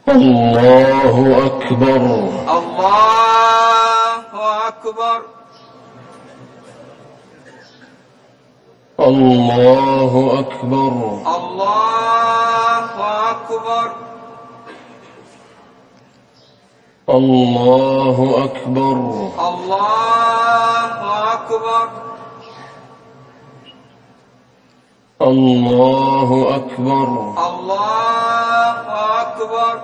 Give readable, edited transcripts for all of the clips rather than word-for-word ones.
الله أكبر. الله أكبر. الله أكبر. الله أكبر. الله أكبر. الله أكبر. الله أكبر. الله أكبر.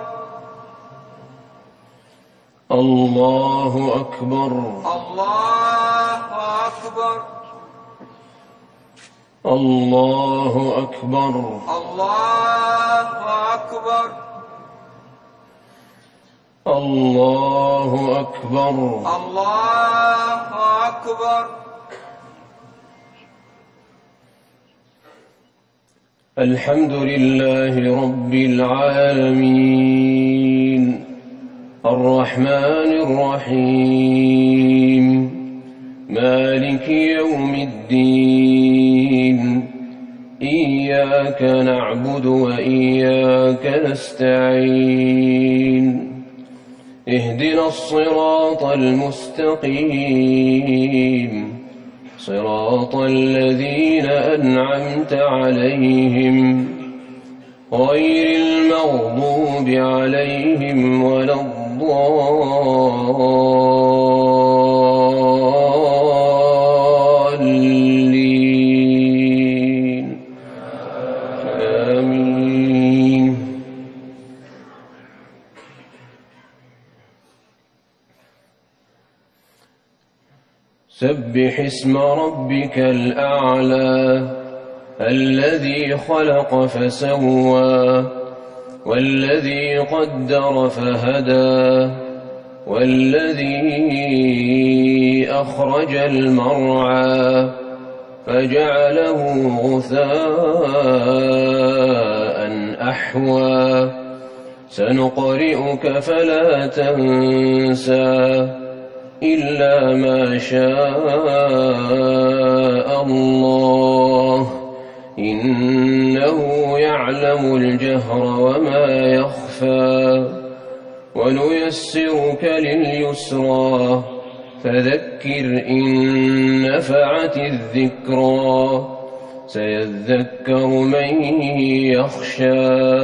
الله أكبر. الله أكبر. الله أكبر. الله أكبر. الله أكبر. الله أكبر. الحمد لله رب العالمين الرحمن الرحيم مالك يوم الدين إياك نعبد وإياك نستعين اهدنا الصراط المستقيم صراط الذين أنعمت عليهم غير المغضوب عليهم ولا الضالين آمين. سبح اسم ربك الأعلى الذي خلق فسوى والذي قدر فهدى والذي أخرج المرعى فجعله غثاء أحوى سنقرئك فلا تنسى إلا ما شاء الله إنه يعلم الجهر وما يخفى ونيسرك لليسرى فذكر إن نفعت الذكرى سيذكر من يخشى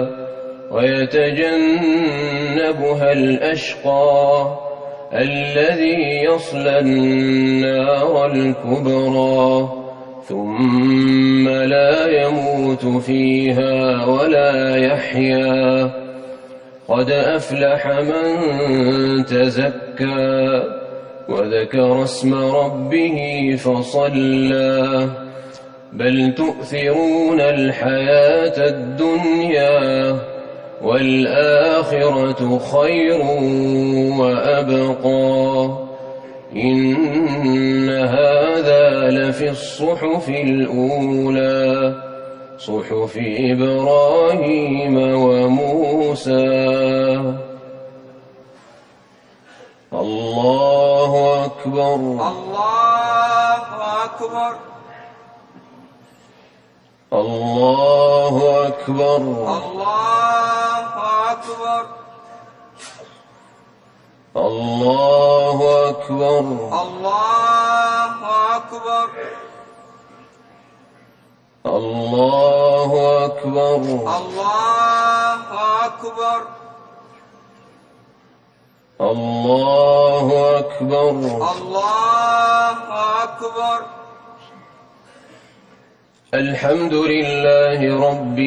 ويتجنبها الأشقى الذي يصلى النار الكبرى ثم لا يموت فيها ولا يحيا قد أفلح من تزكى وذكر اسم ربه فصلى بل تؤثرون الحياة الدنيا والآخرة خير وأبقى إن هذا لفي الصحف الأولى صحف إبراهيم وموسى. الله أكبر. الله أكبر. الله أكبر. الله أكبر. الله أكبر. الله أكبر. الله أكبر. الله أكبر. الله أكبر. الله أكبر. الحمد لله رب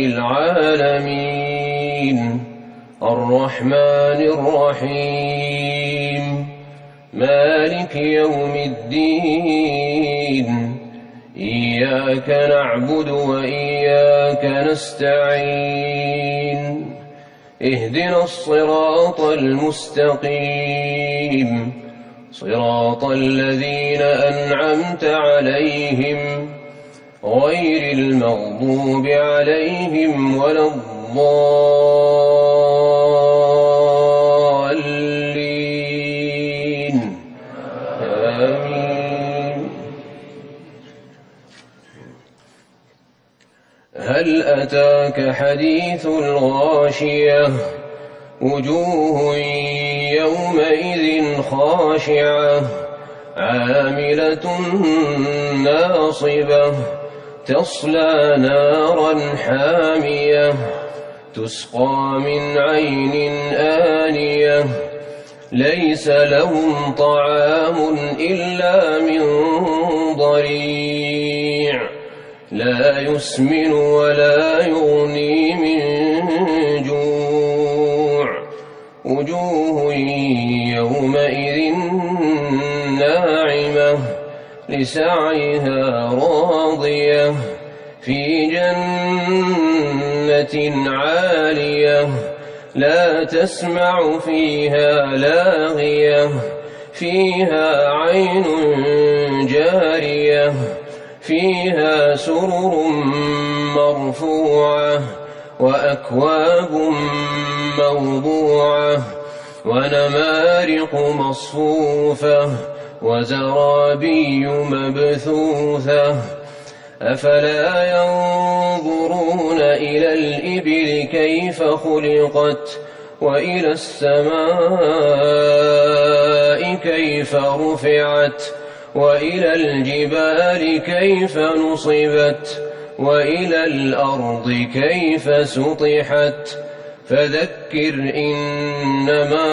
العالمين الرحمن الرحيم مالك يوم الدين إياك نعبد وإياك نستعين اهدنا الصراط المستقيم صراط الذين أنعمت عليهم غير المغضوب عليهم ولا الضالين آمين. هل أتاك حديث الغاشية وجوه يومئذ خاشعة عاملة ناصبة تصلى نارا حامية تسقى من عين آنية ليس لهم طعام إلا من ضريع لا يسمن ولا يغني من جوع وجوه يومئذ ناعمة لسعيها راضية في جنة عالية لا تسمع فيها لاغية فيها عين جارية فيها سرر مرفوعة وأكواب موضوعة ونمارق مصفوفة وزرابي مبثوثة أفلا ينظرون إلى الإبل كيف خلقت وإلى السماء كيف رفعت وإلى الجبال كيف نصبت وإلى الأرض كيف سطحت فذكر إنما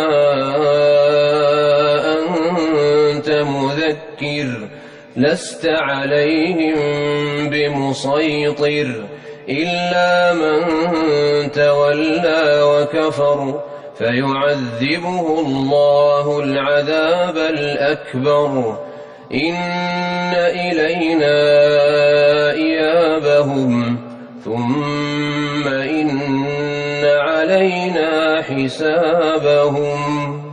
أنت مذكر لست عليهم بمسيطر إلا من تولى وكفر فيعذبه الله العذاب الأكبر إن إلينا إيابهم ثم إن علينا حسابهم